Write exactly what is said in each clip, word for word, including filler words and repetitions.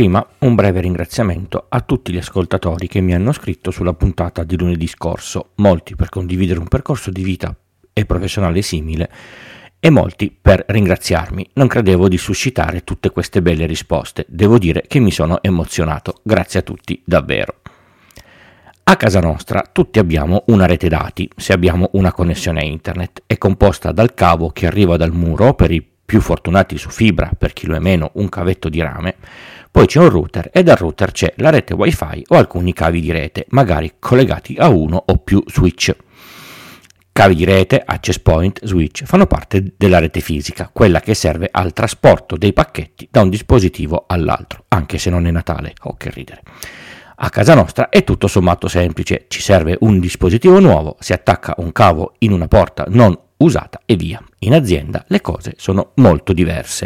Prima un breve ringraziamento a tutti gli ascoltatori che mi hanno scritto sulla puntata di lunedì scorso, molti per condividere un percorso di vita e professionale simile e molti per ringraziarmi. Non credevo di suscitare tutte queste belle risposte, devo dire che mi sono emozionato, grazie a tutti davvero. A casa nostra tutti abbiamo una rete dati, se abbiamo una connessione a internet, è composta dal cavo che arriva dal muro per i più fortunati su fibra, per chi lo è meno un cavetto di rame, poi c'è un router e dal router c'è la rete wifi o alcuni cavi di rete, magari collegati a uno o più switch. Cavi di rete, access point, switch fanno parte della rete fisica, quella che serve al trasporto dei pacchetti da un dispositivo all'altro, anche se non è Natale, oh che ridere. A casa nostra è tutto sommato semplice, ci serve un dispositivo nuovo, si attacca un cavo in una porta non usata e via. In azienda le cose sono molto diverse.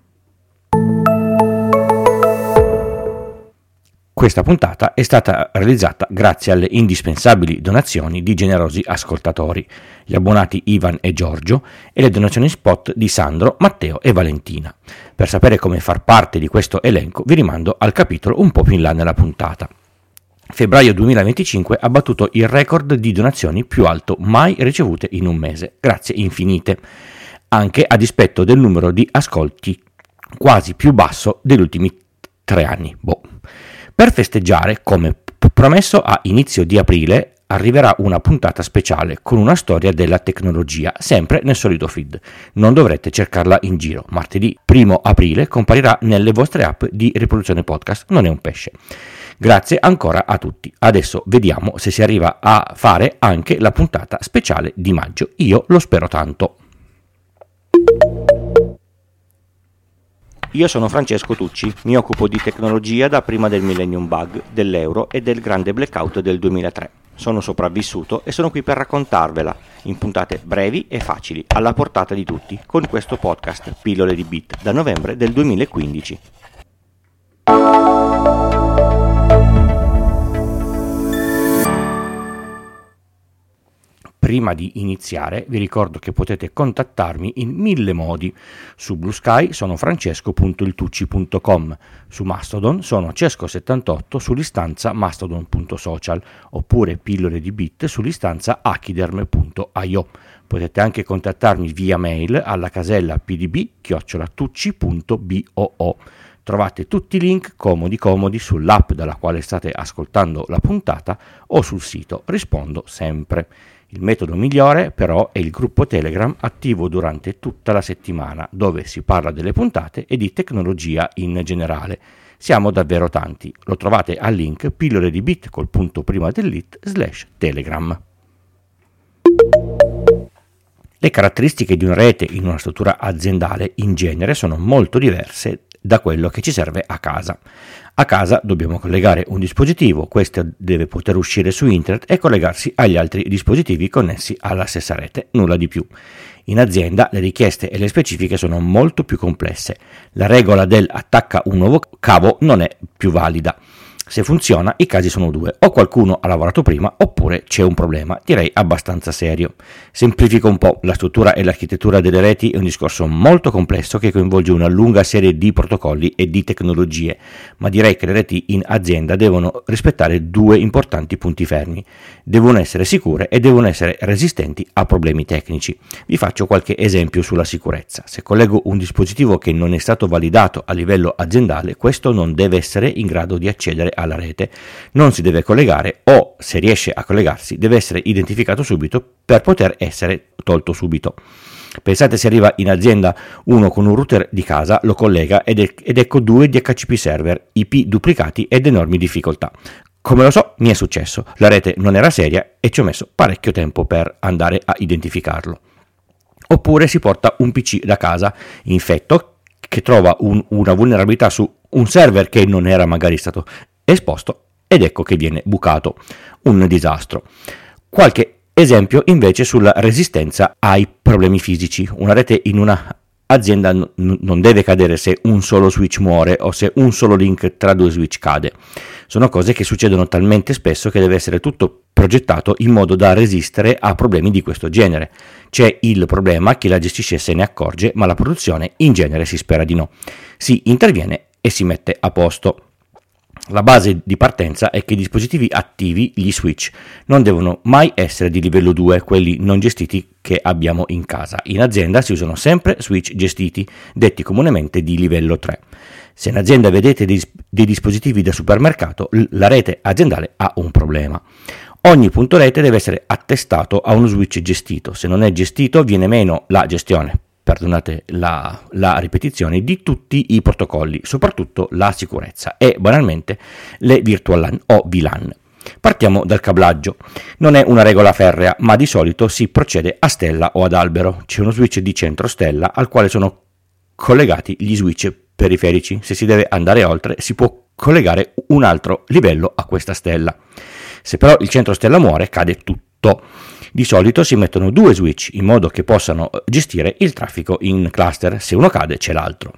Questa puntata è stata realizzata grazie alle indispensabili donazioni di generosi ascoltatori, gli abbonati Ivan e Giorgio e le donazioni spot di Sandro, Matteo e Valentina. Per sapere come far parte di questo elenco vi rimando al capitolo un po' più in là nella puntata. Febbraio duemilaventicinque ha battuto il record di donazioni più alto mai ricevute in un mese, grazie infinite, anche a dispetto del numero di ascolti quasi più basso degli ultimi tre anni. Boh. Per festeggiare, come promesso a inizio di aprile, arriverà una puntata speciale con una storia della tecnologia, sempre nel solito feed. Non dovrete cercarla in giro. Martedì primo aprile comparirà nelle vostre app di riproduzione podcast. Non è un pesce. Grazie ancora a tutti. Adesso vediamo se si arriva a fare anche la puntata speciale di maggio. Io lo spero tanto. Io sono Francesco Tucci, mi occupo di tecnologia da prima del Millennium Bug, dell'euro e del grande blackout del duemilatré. Sono sopravvissuto e sono qui per raccontarvela, in puntate brevi e facili, alla portata di tutti, con questo podcast Pillole di Bit, da novembre del duemilaquindici. Prima di iniziare vi ricordo che potete contattarmi in mille modi. Su Blue Sky sono francesco punto il tucci punto com, su Mastodon sono cesco settantotto sull'istanza mastodon punto social oppure pillole di bit sull'istanza achiderm punto io. Potete anche contattarmi via mail alla casella p d b chiocciola tucci punto boo. Trovate tutti i link comodi comodi sull'app dalla quale state ascoltando la puntata o sul sito Rispondo Sempre. Il metodo migliore però è il gruppo Telegram attivo durante tutta la settimana, dove si parla delle puntate e di tecnologia in generale. Siamo davvero tanti. Lo trovate al link pillole di bit col punto prima dell'it slash telegram. Le caratteristiche di una rete in una struttura aziendale in genere sono molto diverse da quello che ci serve a casa. A casa dobbiamo collegare un dispositivo, questo deve poter uscire su internet e collegarsi agli altri dispositivi connessi alla stessa rete, nulla di più. In azienda le richieste e le specifiche sono molto più complesse. La regola del attacca un nuovo cavo non è più valida. Se funziona, i casi sono due, o qualcuno ha lavorato prima oppure c'è un problema, direi abbastanza serio. Semplifico un po', la struttura e l'architettura delle reti è un discorso molto complesso che coinvolge una lunga serie di protocolli e di tecnologie, ma direi che le reti in azienda devono rispettare due importanti punti fermi. Devono essere sicure e devono essere resistenti a problemi tecnici. Vi faccio qualche esempio sulla sicurezza. Se collego un dispositivo che non è stato validato a livello aziendale, questo non deve essere in grado di accedere alla rete, non si deve collegare o, se riesce a collegarsi, deve essere identificato subito per poter essere tolto subito. Pensate se arriva in azienda uno con un router di casa, lo collega ed, è, ed ecco due D H C P server, I P duplicati ed enormi difficoltà. Come lo so, mi è successo, la rete non era seria e ci ho messo parecchio tempo per andare a identificarlo. Oppure si porta un P C da casa infetto che trova un, una vulnerabilità su un server che non era magari stato esposto ed ecco che viene bucato. Un disastro. Qualche esempio invece sulla resistenza ai problemi fisici. Una rete in una azienda n- non deve cadere se un solo switch muore o se un solo link tra due switch cade. Sono cose che succedono talmente spesso che deve essere tutto progettato in modo da resistere a problemi di questo genere. C'è il problema, chi la gestisce se ne accorge, ma la produzione in genere si spera di no. Si interviene e si mette a posto. La base di partenza è che i dispositivi attivi, gli switch, non devono mai essere di livello due, quelli non gestiti che abbiamo in casa. In azienda si usano sempre switch gestiti, detti comunemente di livello tre. Se in azienda vedete dei, dei dispositivi da supermercato, la rete aziendale ha un problema. Ogni punto rete deve essere attestato a uno switch gestito. Se non è gestito, viene meno la gestione, perdonate la, la ripetizione, di tutti i protocolli, soprattutto la sicurezza e banalmente le virtual LAN o V LAN. Partiamo dal cablaggio. Non è una regola ferrea, ma di solito si procede a stella o ad albero. C'è uno switch di centro stella al quale sono collegati gli switch periferici. Se si deve andare oltre, si può collegare un altro livello a questa stella. Se però il centro stella muore, cade tutto. Di solito si mettono due switch in modo che possano gestire il traffico in cluster. Se uno cade, c'è l'altro.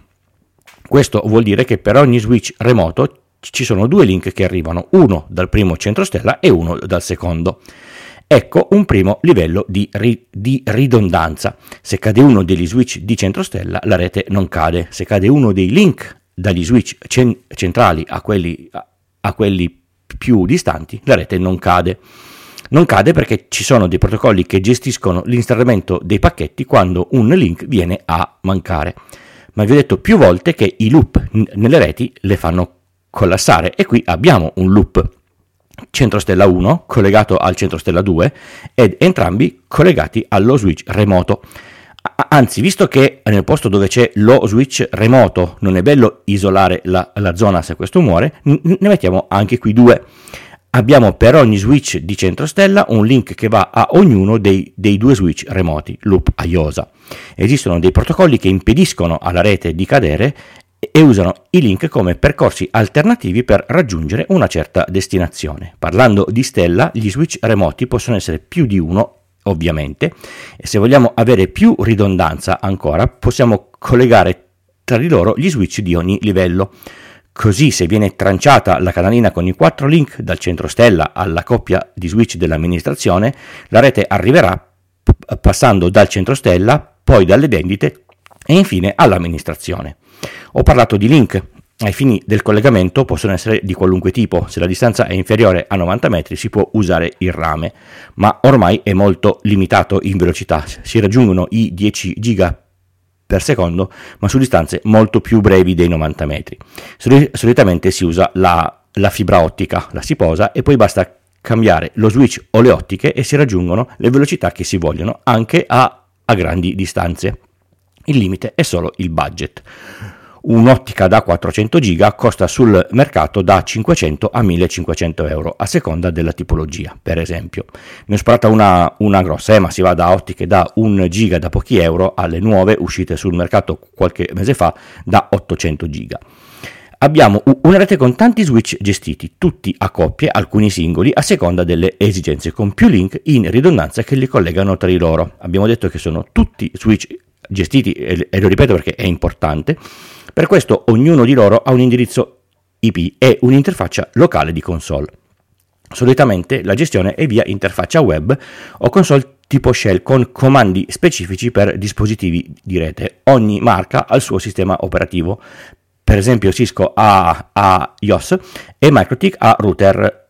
Questo vuol dire che per ogni switch remoto ci sono due link che arrivano, uno dal primo centro stella e uno dal secondo. Ecco un primo livello di, ri- di ridondanza. Se cade uno degli switch di centro stella, la rete non cade. Se cade uno dei link dagli switch cen- centrali a quelli, a, a quelli più distanti, la rete non cade. Non cade perché ci sono dei protocolli che gestiscono l'installamento dei pacchetti quando un link viene a mancare. Ma vi ho detto più volte che i loop n- nelle reti le fanno collassare e qui abbiamo un loop. Centro stella uno collegato al centro stella due ed entrambi collegati allo switch remoto. Anzi, visto che nel posto dove c'è lo switch remoto non è bello isolare la, la zona se questo muore, ne mettiamo anche qui due. Abbiamo per ogni switch di centro stella un link che va a ognuno dei, dei due switch remoti, loop a iosa. Esistono dei protocolli che impediscono alla rete di cadere e usano i link come percorsi alternativi per raggiungere una certa destinazione. Parlando di stella, gli switch remoti possono essere più di uno, ovviamente, e se vogliamo avere più ridondanza ancora, possiamo collegare tra di loro gli switch di ogni livello. Così, se viene tranciata la cadanina con i quattro link dal centro stella alla coppia di switch dell'amministrazione, la rete arriverà p- passando dal centro stella, poi dalle vendite e infine all'amministrazione. Ho parlato di link. Ai fini del collegamento possono essere di qualunque tipo. Se la distanza è inferiore a novanta metri si può usare il rame, ma ormai è molto limitato in velocità. Si raggiungono i dieci giga per secondo, ma su distanze molto più brevi dei novanta metri. Solitamente si usa la, la fibra ottica, la si posa e poi basta cambiare lo switch o le ottiche e si raggiungono le velocità che si vogliono anche a, a grandi distanze. Il limite è solo il budget. Un'ottica da quattrocento giga costa sul mercato da cinquecento a millecinquecento euro a seconda della tipologia. Per esempio, ne ho sparata una, una grossa, eh, ma si va da ottiche da un giga da pochi euro alle nuove uscite sul mercato qualche mese fa da ottocento giga. Abbiamo una rete con tanti switch gestiti, tutti a coppie, alcuni singoli, a seconda delle esigenze, con più link in ridondanza che li collegano tra di loro. Abbiamo detto che sono tutti switch gestiti, e lo ripeto perché è importante. Per questo ognuno di loro ha un indirizzo I P e un'interfaccia locale di console. Solitamente la gestione è via interfaccia web o console tipo shell con comandi specifici per dispositivi di rete. Ogni marca ha il suo sistema operativo. Per esempio Cisco ha, ha iOS e MikroTik ha router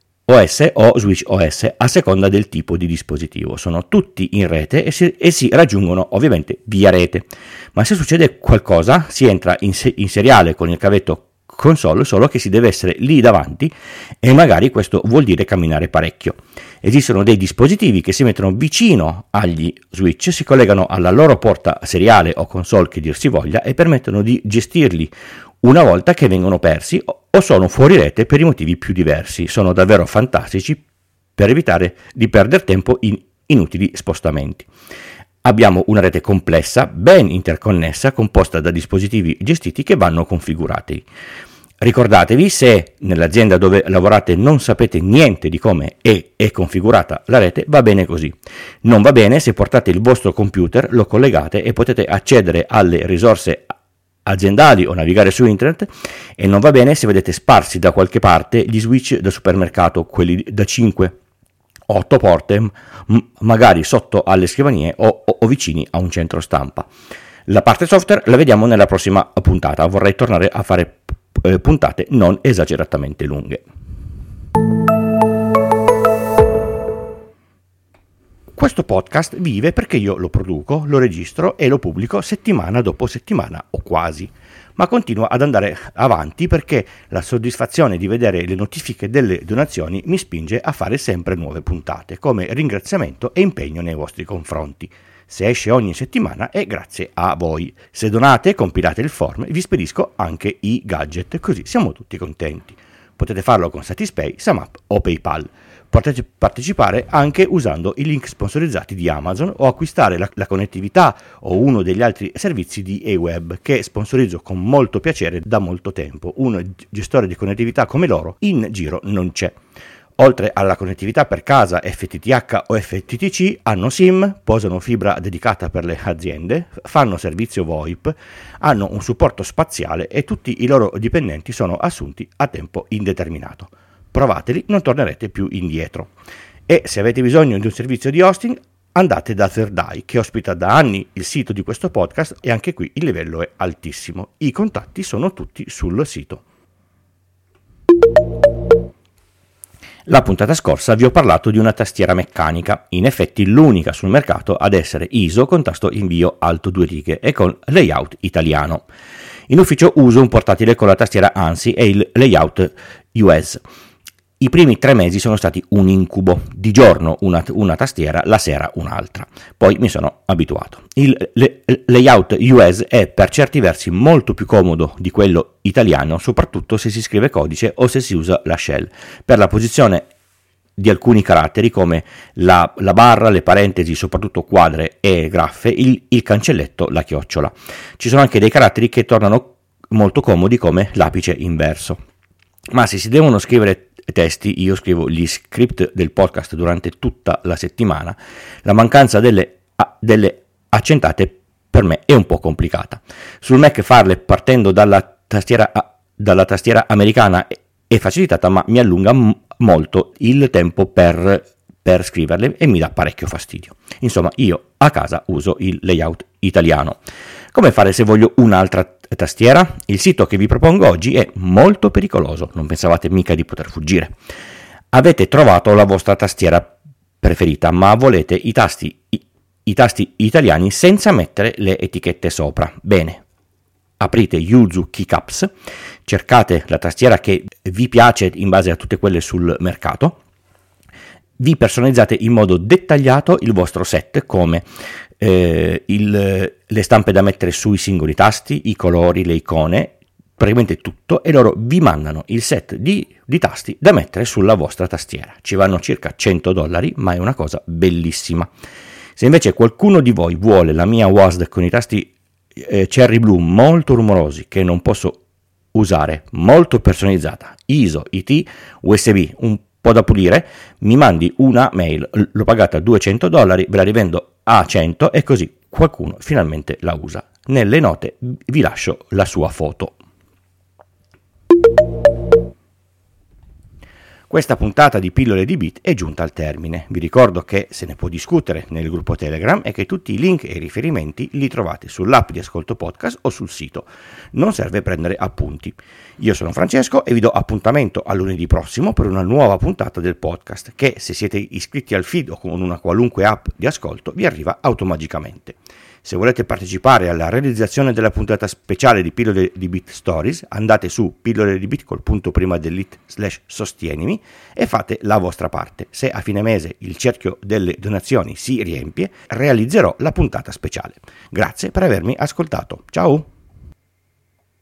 O S o switch O S a seconda del tipo di dispositivo. Sono tutti in rete e si, e si raggiungono ovviamente via rete. Ma se succede qualcosa si entra in, se, in seriale con il cavetto console, solo che si deve essere lì davanti e magari questo vuol dire camminare parecchio. Esistono dei dispositivi che si mettono vicino agli switch, si collegano alla loro porta seriale o console che dir si voglia e permettono di gestirli una volta che vengono persi o sono fuori rete per i motivi più diversi. Sono davvero fantastici per evitare di perdere tempo in inutili spostamenti. Abbiamo una rete complessa, ben interconnessa, composta da dispositivi gestiti che vanno configurati. Ricordatevi, se nell'azienda dove lavorate non sapete niente di come è, è configurata la rete, va bene così. Non va bene se portate il vostro computer, lo collegate e potete accedere alle risorse aziendali o navigare su internet, e non va bene se vedete sparsi da qualche parte gli switch da supermercato, quelli da cinque otto porte, m- magari sotto alle scrivanie o, o, o vicini a un centro stampa. La parte software la vediamo nella prossima puntata. Vorrei tornare a fare eh, puntate non esageratamente lunghe. Questo podcast vive perché io lo produco, lo registro e lo pubblico settimana dopo settimana o quasi, ma continua ad andare avanti perché la soddisfazione di vedere le notifiche delle donazioni mi spinge a fare sempre nuove puntate come ringraziamento e impegno nei vostri confronti. Se esce ogni settimana è grazie a voi. Se donate, compilate il form, vi spedisco anche i gadget, così siamo tutti contenti. Potete farlo con Satispay, SumUp o PayPal. Potete partecipare anche usando i link sponsorizzati di Amazon o acquistare la, la connettività o uno degli altri servizi di eWeb che sponsorizzo con molto piacere da molto tempo. Un gestore di connettività come loro in giro non c'è. Oltre alla connettività per casa F T T H o F T T C, hanno SIM, posano fibra dedicata per le aziende, fanno servizio VoIP, hanno un supporto spaziale e tutti i loro dipendenti sono assunti a tempo indeterminato. Provateli, non tornerete più indietro. E se avete bisogno di un servizio di hosting, andate da Thirdeye, che ospita da anni il sito di questo podcast e anche qui il livello è altissimo. I contatti sono tutti sul sito. La puntata scorsa vi ho parlato di una tastiera meccanica, in effetti l'unica sul mercato ad essere I S O con tasto invio alto due righe e con layout italiano. In ufficio uso un portatile con la tastiera ANSI e il layout U S. I primi tre mesi sono stati un incubo, di giorno una, una tastiera, la sera un'altra, poi mi sono abituato. Il le, layout U S è per certi versi molto più comodo di quello italiano, soprattutto se si scrive codice o se si usa la shell. Per la posizione di alcuni caratteri come la, la barra, le parentesi, soprattutto quadre e graffe, il, il cancelletto, la chiocciola. Ci sono anche dei caratteri che tornano molto comodi come l'apice inverso. Ma se si devono scrivere testi, io scrivo gli script del podcast durante tutta la settimana, la mancanza delle, delle accentate per me è un po' complicata. Sul Mac farle partendo dalla tastiera, dalla tastiera americana è facilitata, ma mi allunga m- molto il tempo per, per scriverle e mi dà parecchio fastidio. Insomma, io a casa uso il layout italiano. Come fare se voglio un'altra tastiera? Il sito che vi propongo oggi è molto pericoloso, non pensavate mica di poter fuggire. Avete trovato la vostra tastiera preferita, ma volete i tasti, i, i tasti italiani senza mettere le etichette sopra. Bene, aprite Yuzu Keycaps, cercate la tastiera che vi piace in base a tutte quelle sul mercato, vi personalizzate in modo dettagliato il vostro set come eh, il, le stampe da mettere sui singoli tasti, i colori, le icone, praticamente tutto, e loro vi mandano il set di, di tasti da mettere sulla vostra tastiera. Ci vanno circa cento dollari, ma è una cosa bellissima. Se invece qualcuno di voi vuole la mia W A S D con i tasti eh, Cherry Blue molto rumorosi che non posso usare, molto personalizzata, I S O, I T, U S B, un po' da pulire, mi mandi una mail, l'ho pagata duecento dollari, ve la rivendo a cento e così qualcuno finalmente la usa. Nelle note vi lascio la sua foto. Questa puntata di Pillole di Bit è giunta al termine. Vi ricordo che se ne può discutere nel gruppo Telegram e che tutti i link e i riferimenti li trovate sull'app di Ascolto Podcast o sul sito. Non serve prendere appunti. Io sono Francesco e vi do appuntamento a lunedì prossimo per una nuova puntata del podcast che, se siete iscritti al feed o con una qualunque app di ascolto, vi arriva automaticamente. Se volete partecipare alla realizzazione della puntata speciale di Pillole di Bit Stories, andate su pillole di bit col punto prima dell'it slash sostienimi e fate la vostra parte. Se a fine mese il cerchio delle donazioni si riempie, realizzerò la puntata speciale. Grazie per avermi ascoltato. Ciao!